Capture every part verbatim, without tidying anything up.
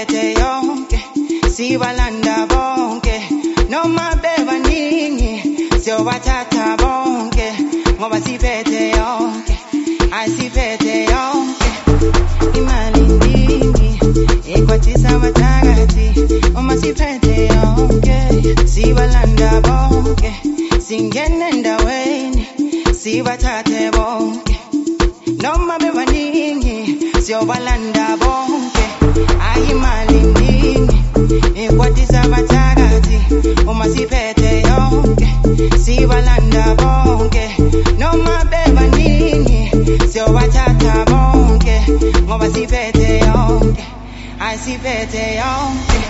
siphethe yonke sibalanda bonke noma bebaningi siyobathatha bonke ngoba siphethe yonke asiphethe yonke imali ndingi ekwatisa bathakathi uma siphethe yonke sibalanda bonke singene endaweni sibathathe bonke noma bebaningi siyobalanda bonke ayimali ndingi ekwatisa bathakathi uma siphethe yonke sibalanda bonke noma bebaningi siyobathatha bonke ngoba siphethe yonke asiphethe yonke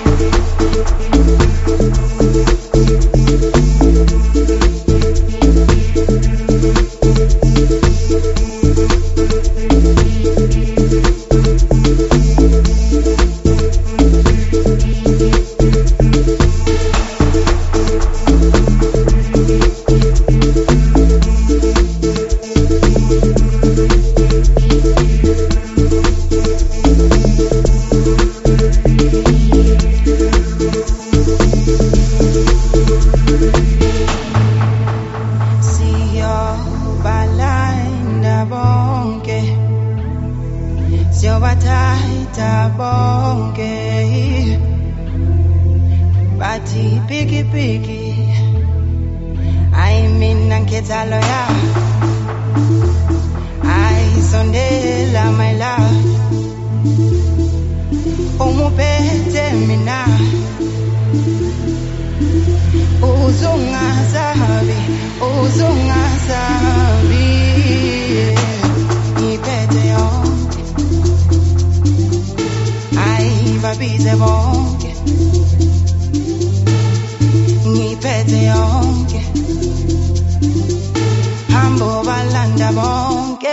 siyobathatha bonke bathi piki piki I mina nkhetha loya ayisondela my love umuphethe mina uzungasabi uzungasabi ngiphethe yonke babize bonke ngiphethe yonke hambo balanda bonke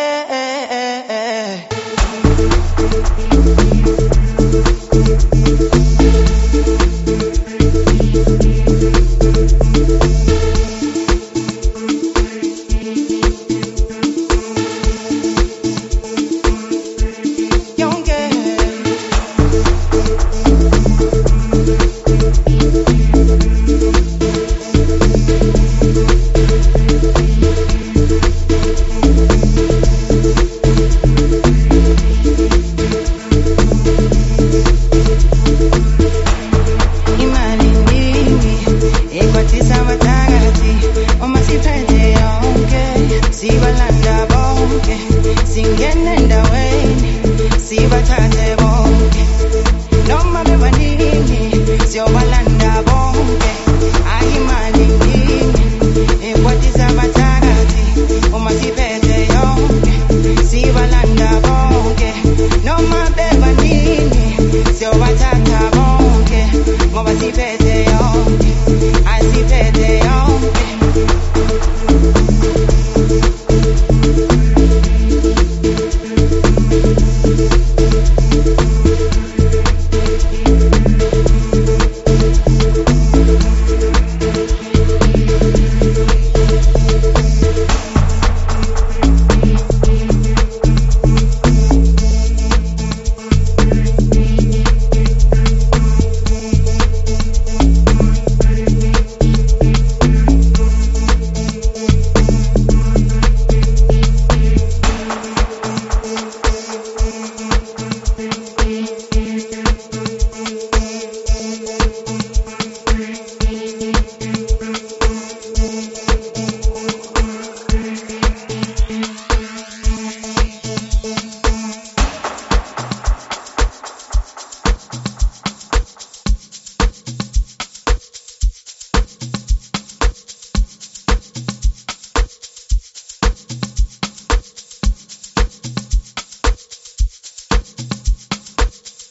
sibalanda bonke singene endaweni sibathathe bonke noma bebaningi siyobalanda bonke ayimali ndingi ekwatisa bathakathi uma siphethe yonke sibalanda bonke noma bebaningi siyobathatha bonke ngoba siphethe yonke asiphethe